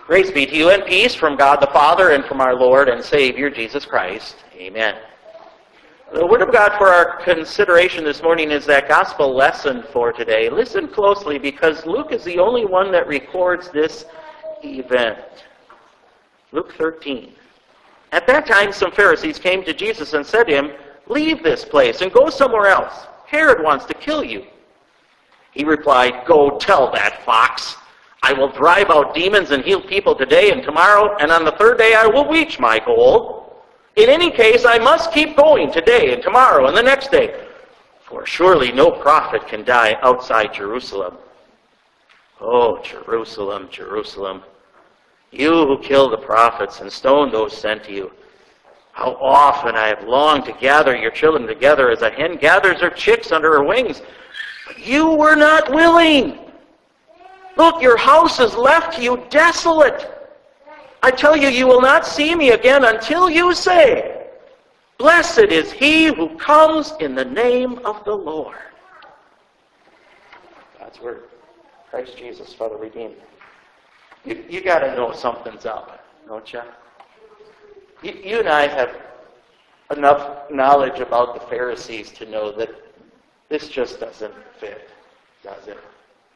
Grace be to you and peace from God the Father and from our Lord and Savior, Jesus Christ. Amen. The Word of God for our consideration this morning is that gospel lesson for today. Listen closely because Luke is the only one that records this event. Luke 13. At that time, some Pharisees came to Jesus and said to him, "Leave this place and go somewhere else. Herod wants to kill you." He replied, "Go tell that fox. I will drive out demons and heal people today and tomorrow, and on the third day I will reach my goal. In any case, I must keep going today and tomorrow and the next day, for surely no prophet can die outside Jerusalem. Oh, Jerusalem, Jerusalem, you who kill the prophets and stone those sent to you. How often I have longed to gather your children together as a hen gathers her chicks under her wings, but you were not willing. Look, your house is left to you desolate. I tell you, you will not see me again until you say, 'Blessed is he who comes in the name of the Lord.'" God's word. Christ Jesus for the redeemed. You got to know something's up, don't you? You and I have enough knowledge about the Pharisees to know that this just doesn't fit, does it?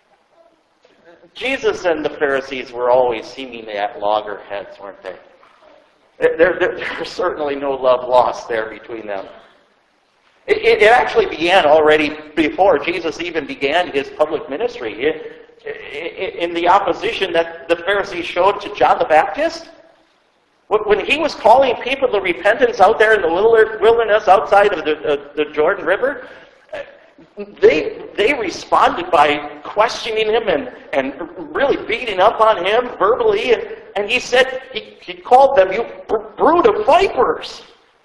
Jesus and the Pharisees were always seemingly at loggerheads, weren't they? There's certainly no love lost there between them. It actually began already before Jesus even began his public ministry. In the opposition that the Pharisees showed to John the Baptist. When he was calling people to repentance out there in the wilderness outside of the Jordan River, they responded by questioning him and really beating up on him verbally. And he said, he called them, "You brood of vipers."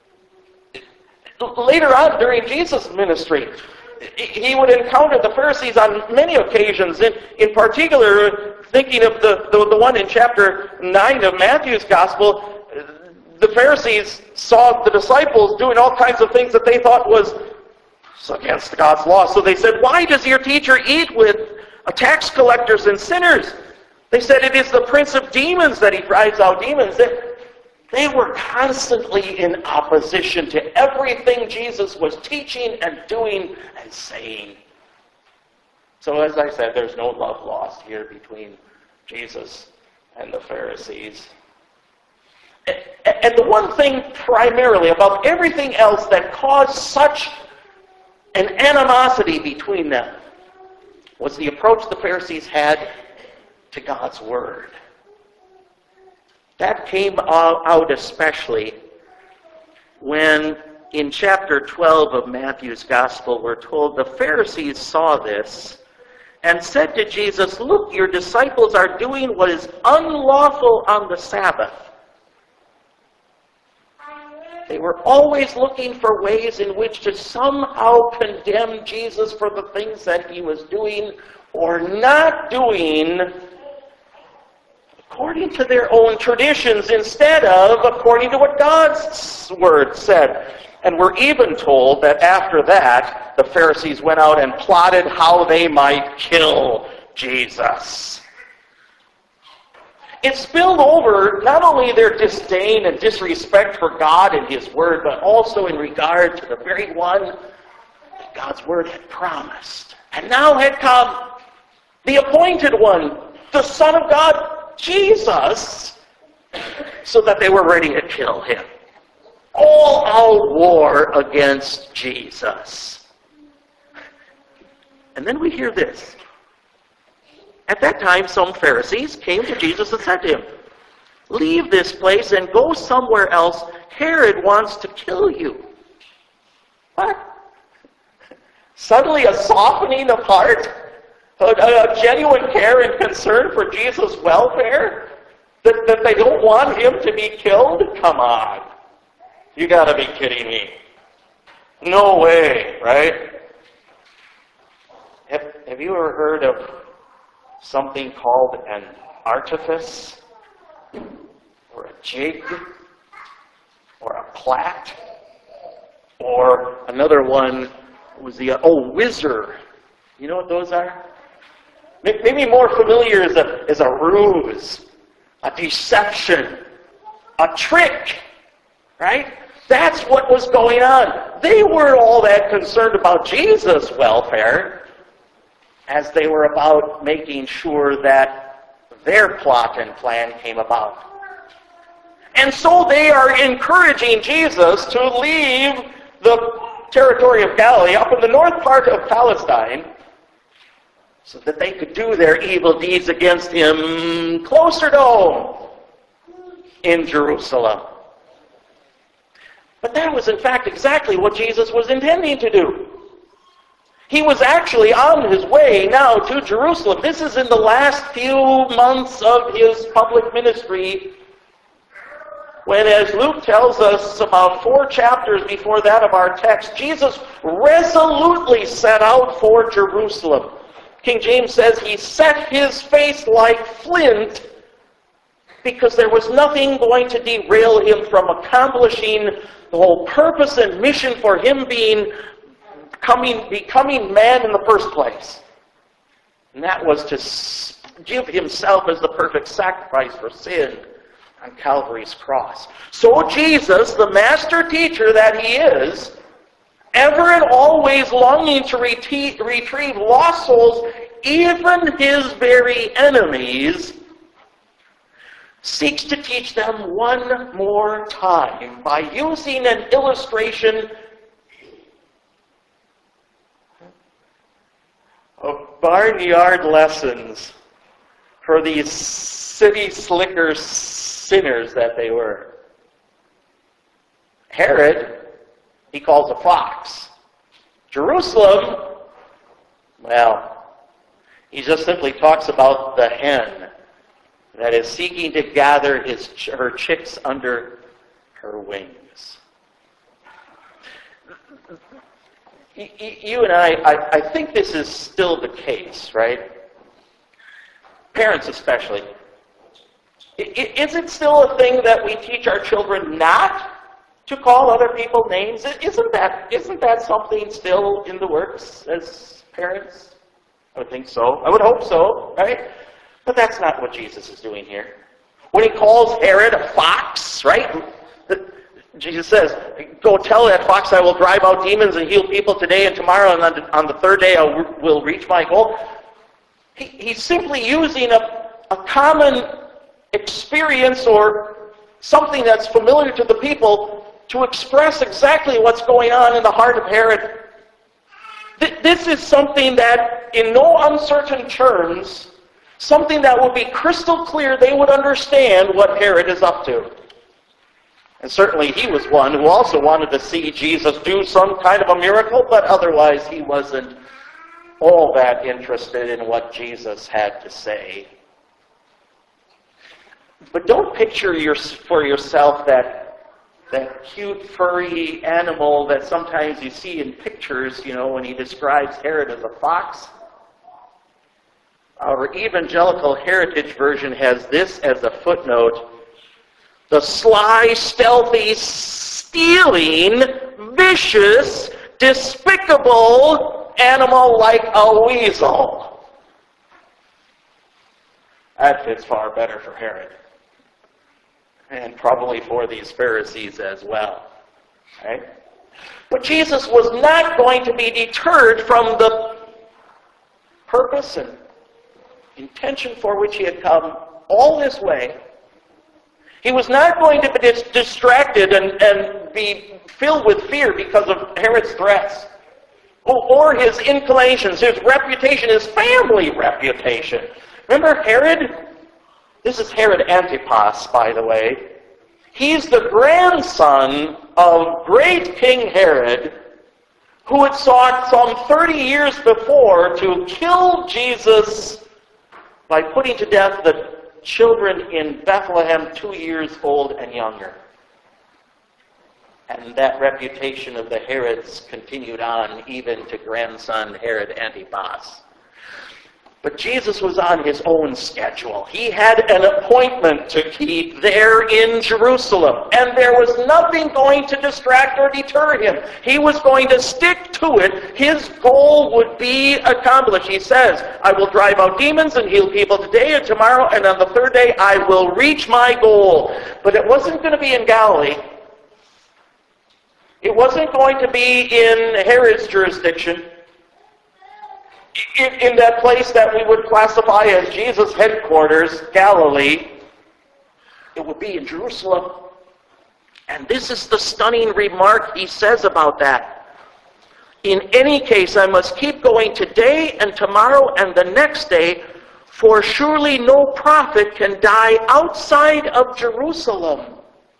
Later on during Jesus' ministry, he would encounter the Pharisees on many occasions. In particular, thinking of the one in chapter 9 of Matthew's Gospel, the Pharisees saw the disciples doing all kinds of things that they thought was against God's law. So they said, "Why does your teacher eat with tax collectors and sinners?" They said, "It is the prince of demons that he drives out demons." They were constantly in opposition to everything Jesus was teaching and doing and saying. So as I said, there's no love lost here between Jesus and the Pharisees. And the one thing primarily above everything else that caused such an animosity between them was the approach the Pharisees had to God's Word. That came out especially when in chapter 12 of Matthew's Gospel we're told the Pharisees saw this and said to Jesus, "Look, your disciples are doing what is unlawful on the Sabbath." They were always looking for ways in which to somehow condemn Jesus for the things that he was doing or not doing according to their own traditions instead of according to what God's Word said. And we're even told that after that, the Pharisees went out and plotted how they might kill Jesus. It spilled over not only their disdain and disrespect for God and his Word, but also in regard to the very one that God's Word had promised. And now had come the appointed one, the Son of God, Jesus, so that they were ready to kill him. All out war against Jesus. And then we hear this. At that time, some Pharisees came to Jesus and said to him, "Leave this place and go somewhere else. Herod wants to kill you." What? Suddenly a softening of heart? A genuine care and concern for Jesus' welfare? That they don't want him to be killed? Come on. You got to be kidding me. No way, right? Have you ever heard of something called an artifice? Or a jig? Or a plait? Or another one was the, whizzer. You know what those are? Maybe more familiar as a ruse. a deception, a trick, right? That's what was going on. They weren't all that concerned about Jesus' welfare as they were about making sure that their plot and plan came about. And so they are encouraging Jesus to leave the territory of Galilee up in the north part of Palestine so that they could do their evil deeds against him closer to home in Jerusalem. But that was in fact exactly what Jesus was intending to do. He was actually on his way now to Jerusalem. This is in the last few months of his public ministry, when, as Luke tells us about 4 chapters before that of our text, Jesus resolutely set out for Jerusalem. King James says he set his face like flint because there was nothing going to derail him from accomplishing the whole purpose and mission for him becoming man in the first place. And that was to give himself as the perfect sacrifice for sin on Calvary's cross. So Jesus, the master teacher that he is, ever and always longing to retrieve lost souls, even his very enemies, seeks to teach them one more time by using an illustration of barnyard lessons for these city slicker sinners that they were. Herod, he calls a fox. Jerusalem, well, he just simply talks about the hen that is seeking to gather her chicks under her wings. You and I think this is still the case, right? Parents especially. Is it still a thing that we teach our children not to call other people names? Isn't that something still in the works as parents? I would think so. I would hope so, right? But that's not what Jesus is doing here. When he calls Herod a fox, right? Jesus says, go tell that fox I will drive out demons and heal people today and tomorrow, and on the third day I will reach my goal. He's simply using a common experience or something that's familiar to the people to express exactly what's going on in the heart of Herod. This is something that, in no uncertain terms, something that would be crystal clear they would understand what Herod is up to. And certainly he was one who also wanted to see Jesus do some kind of a miracle, but otherwise he wasn't all that interested in what Jesus had to say. But don't picture for yourself that cute, furry animal that sometimes you see in pictures, when he describes Herod as a fox. Our Evangelical Heritage Version has this as a footnote: the sly, stealthy, stealing, vicious, despicable animal like a weasel. That fits far better for Herod. And probably for these Pharisees as well. Right? But Jesus was not going to be deterred from the purpose and intention for which he had come all this way. He was not going to be distracted and be filled with fear because of Herod's threats or his inclinations, his reputation, his family reputation. Remember Herod? This is Herod Antipas, by the way. He's the grandson of great King Herod, who had sought some 30 years before to kill Jesus by putting to death the children in Bethlehem 2 years old and younger. And that reputation of the Herods continued on even to grandson Herod Antipas. But Jesus was on his own schedule. He had an appointment to keep there in Jerusalem. And there was nothing going to distract or deter him. He was going to stick to it. His goal would be accomplished. He says, I will drive out demons and heal people today and tomorrow, and on the third day I will reach my goal. But it wasn't going to be in Galilee. It wasn't going to be in Herod's jurisdiction. In that place that we would classify as Jesus' headquarters, Galilee, it would be in Jerusalem. And this is the stunning remark he says about that. In any case, I must keep going today and tomorrow and the next day, for surely no prophet can die outside of Jerusalem.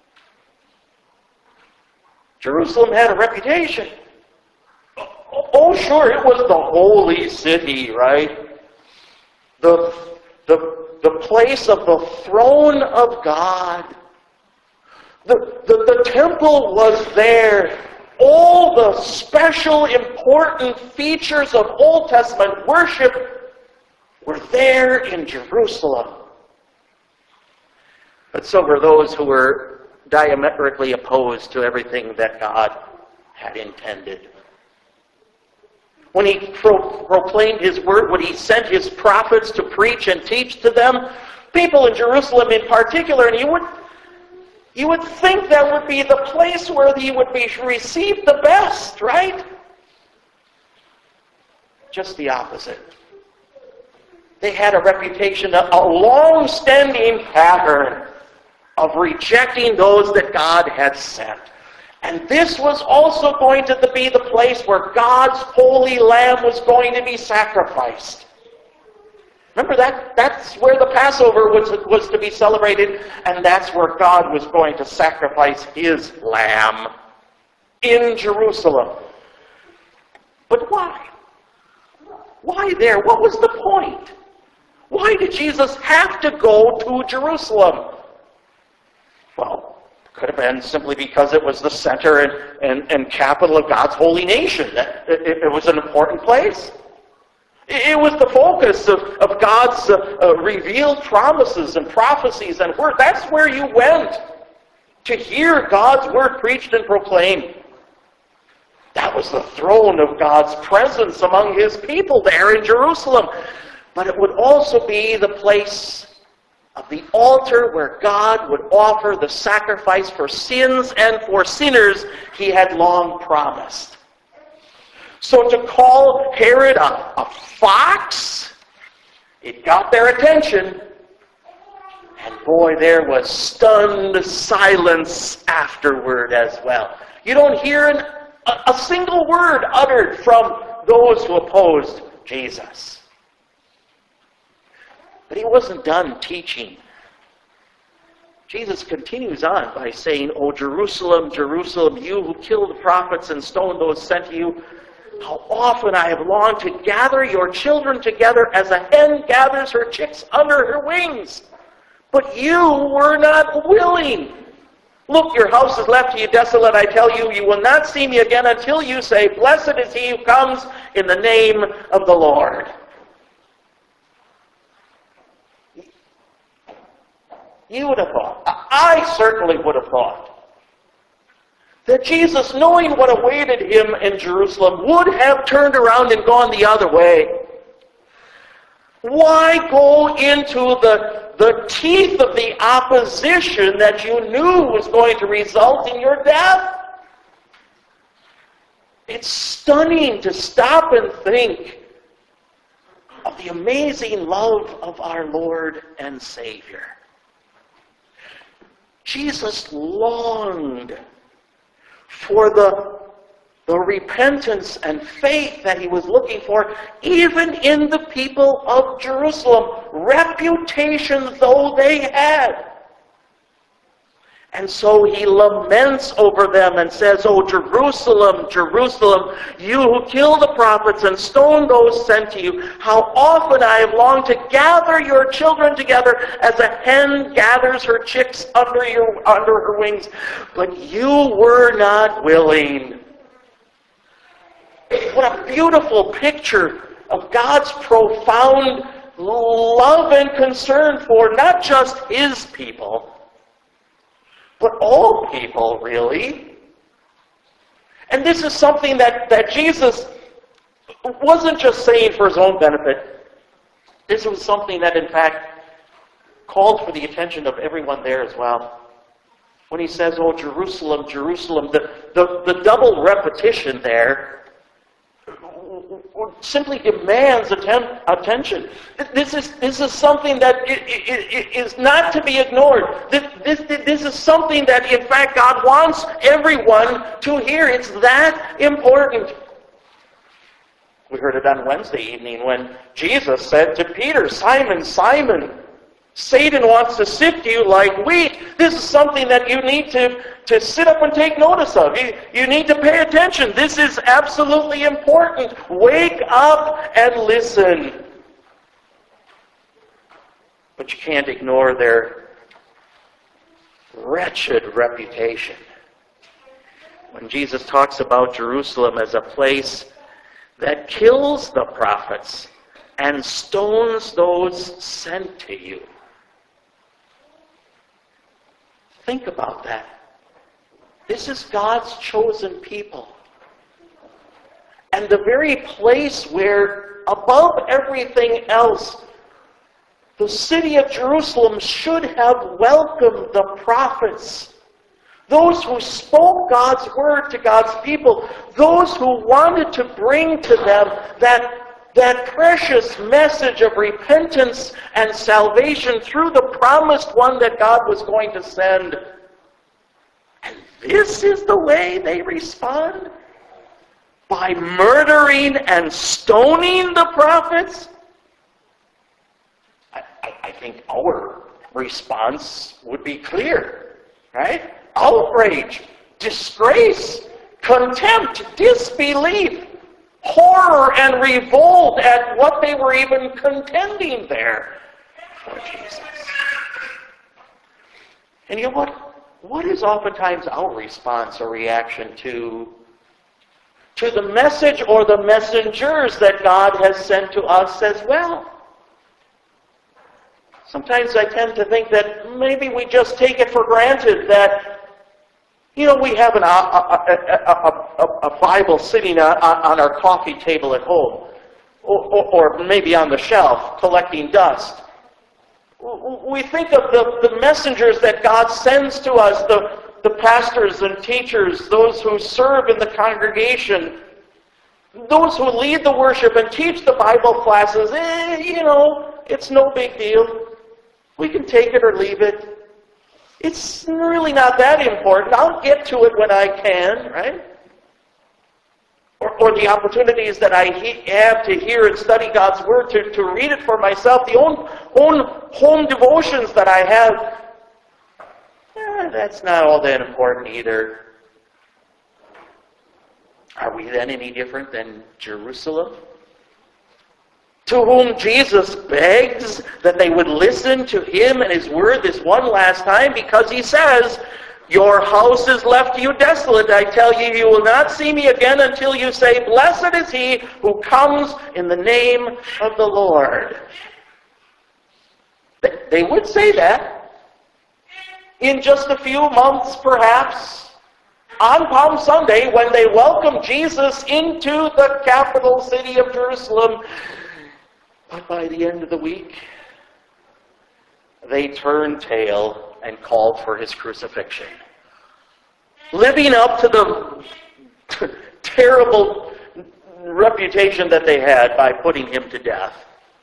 Jerusalem had a reputation. Oh, sure, it was the holy city, right? The place of the throne of God. The temple was there. All the special, important features of Old Testament worship were there in Jerusalem. But so were those who were diametrically opposed to everything that God had intended. When he proclaimed his word, when he sent his prophets to preach and teach to them, people in Jerusalem in particular, and you would think that would be the place where he would be received the best, right? Just the opposite. They had a reputation, a long-standing pattern of rejecting those that God had sent. And this was also going to be the place where God's holy lamb was going to be sacrificed. Remember that? That's where the Passover was to be celebrated, and that's where God was going to sacrifice his lamb in Jerusalem. But why? Why there? What was the point? Why did Jesus have to go to Jerusalem? Well, could have been simply because it was the center and capital of God's holy nation. It was an important place. It was the focus of God's revealed promises and prophecies and word. That's where you went to hear God's word preached and proclaimed. That was the throne of God's presence among his people there in Jerusalem. But it would also be the place of the altar where God would offer the sacrifice for sins and for sinners he had long promised. So to call Herod a fox, it got their attention. And boy, there was stunned silence afterward as well. You don't hear a single word uttered from those who opposed Jesus. But he wasn't done teaching. Jesus continues on by saying, O Jerusalem, Jerusalem, you who killed the prophets and stoned those sent to you, how often I have longed to gather your children together as a hen gathers her chicks under her wings. But you were not willing. Look, your house is left to you desolate. I tell you, you will not see me again until you say, Blessed is he who comes in the name of the Lord. You would have thought, I certainly would have thought, that Jesus, knowing what awaited him in Jerusalem, would have turned around and gone the other way. Why go into the teeth of the opposition that you knew was going to result in your death? It's stunning to stop and think of the amazing love of our Lord and Savior. Jesus longed for the repentance and faith that he was looking for, even in the people of Jerusalem, reputation though they had. And so he laments over them and says, O Jerusalem, Jerusalem, you who kill the prophets and stone those sent to you, how often I have longed to gather your children together as a hen gathers her chicks under her wings, but you were not willing. What a beautiful picture of God's profound love and concern for not just His people, but all people, really. And this is something that Jesus wasn't just saying for His own benefit. This was something that, in fact, called for the attention of everyone there as well. When He says, "Oh, Jerusalem, Jerusalem," the double repetition there simply demands attention. This is something that is not to be ignored. This is something that, in fact, God wants everyone to hear. It's that important. We heard it on Wednesday evening when Jesus said to Peter, "Simon, Simon, Satan wants to sift you like wheat." This is something that you need to sit up and take notice of. You need to pay attention. This is absolutely important. Wake up and listen. But you can't ignore their wretched reputation. When Jesus talks about Jerusalem as a place that kills the prophets and stones those sent to you. Think about that. This is God's chosen people. And the very place where, above everything else, the city of Jerusalem should have welcomed the prophets. Those who spoke God's word to God's people. Those who wanted to bring to them that precious message of repentance and salvation through the promised one that God was going to send. And this is the way they respond? By murdering and stoning the prophets? I think our response would be clear, right? Outrage, disgrace, contempt, disbelief, horror and revolt at what they were even contending there for Jesus. And you know what? What is oftentimes our response or reaction to the message or the messengers that God has sent to us as well? Sometimes I tend to think that maybe we just take it for granted that we have a Bible sitting on our coffee table at home, or maybe on the shelf, collecting dust. We think of the messengers that God sends to us, the pastors and teachers, those who serve in the congregation, those who lead the worship and teach the Bible classes. It's no big deal. We can take it or leave it. It's really not that important. I'll get to it when I can, right? Or the opportunities that I have to hear and study God's Word, to read it for myself, the own home devotions that I have, that's not all that important either. Are we then any different than Jerusalem? To whom Jesus begs that they would listen to Him and His Word this one last time, because He says, "Your house is left to you desolate. I tell you, you will not see me again until you say, 'Blessed is he who comes in the name of the Lord.'" They would say that in just a few months, perhaps, on Palm Sunday, when they welcome Jesus into the capital city of Jerusalem. But by the end of the week, they turned tail and called for His crucifixion, living up to the terrible reputation that they had by putting Him to death.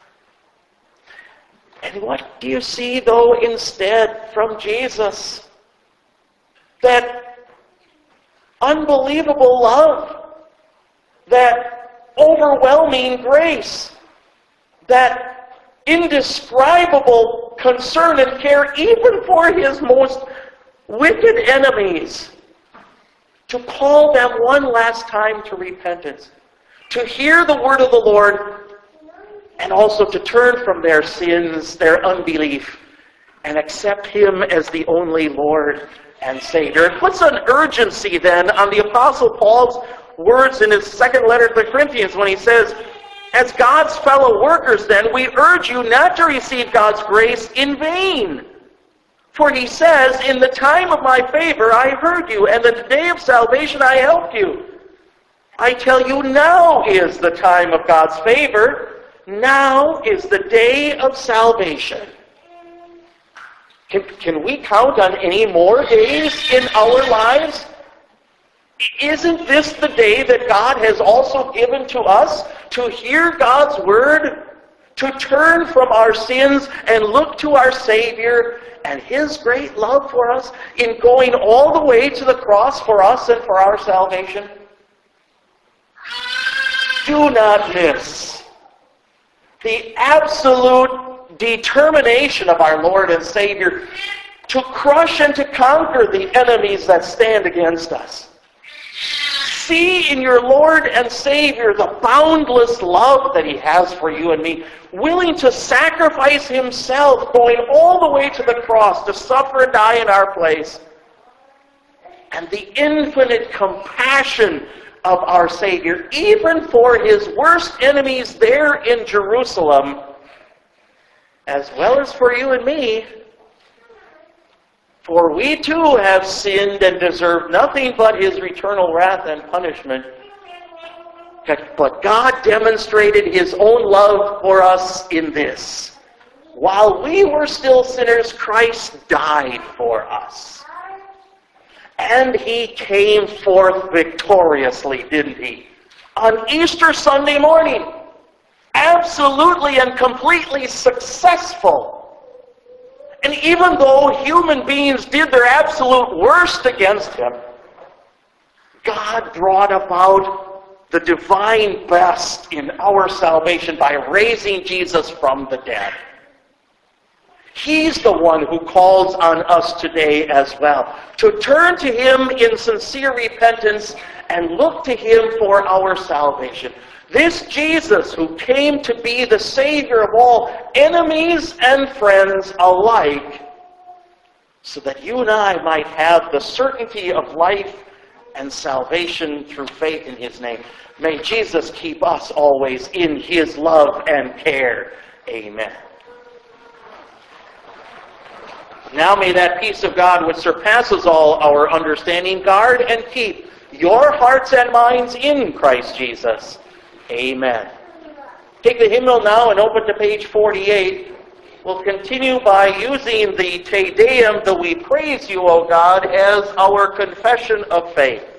And what do you see, though, instead from Jesus? That unbelievable love, that overwhelming grace, that indescribable concern and care even for His most wicked enemies, to call them one last time to repentance, to hear the word of the Lord, and also to turn from their sins, their unbelief, and accept Him as the only Lord and Savior. It puts an urgency then on the Apostle Paul's words in his second letter to the Corinthians when he says, As God's fellow workers, then, we urge you not to receive God's grace in vain. For he says, in the time of my favor I heard you, and in the day of salvation I helped you. I tell you, now is the time of God's favor. Now is the day of salvation. Can we count on any more days in our lives? Isn't this the day that God has also given to us to hear God's word, to turn from our sins and look to our Savior and His great love for us in going all the way to the cross for us and for our salvation? Do not miss the absolute determination of our Lord and Savior to crush and to conquer the enemies that stand against us. See in your Lord and Savior the boundless love that He has for you and me, willing to sacrifice Himself, going all the way to the cross to suffer and die in our place. And the infinite compassion of our Savior, even for His worst enemies there in Jerusalem, as well as for you and me. For we too have sinned and deserve nothing but His eternal wrath and punishment. But God demonstrated His own love for us in this. While we were still sinners, Christ died for us. And He came forth victoriously, didn't He? On Easter Sunday morning. Absolutely and completely successful. And even though human beings did their absolute worst against Him, God brought about the divine best in our salvation by raising Jesus from the dead. He's the one who calls on us today as well to turn to Him in sincere repentance and look to Him for our salvation. This Jesus who came to be the Savior of all, enemies and friends alike, so that you and I might have the certainty of life and salvation through faith in His name. May Jesus keep us always in His love and care. Amen. Now may that peace of God which surpasses all our understanding guard and keep your hearts and minds in Christ Jesus. Amen. Take the hymnal now and open to page 48. We'll continue by using the Te Deum, the We Praise You, O God, as our confession of faith.